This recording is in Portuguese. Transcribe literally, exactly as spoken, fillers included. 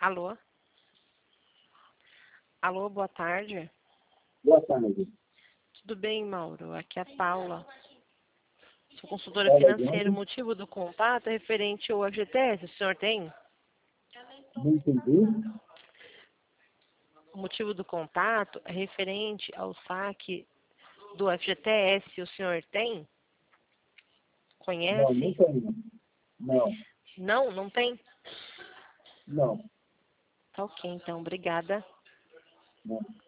Alô? Alô, boa tarde. Boa tarde. Tudo bem, Mauro? Aqui é a Paula. Sou consultora Paula, financeira. O motivo do contato é referente ao F G T S. O senhor tem? Não entendi. O motivo do contato é referente ao saque do F G T S. O senhor tem? Conhece? Não, não tenho. Não, Não, não tem? não, Tá ok, então. Obrigada. não.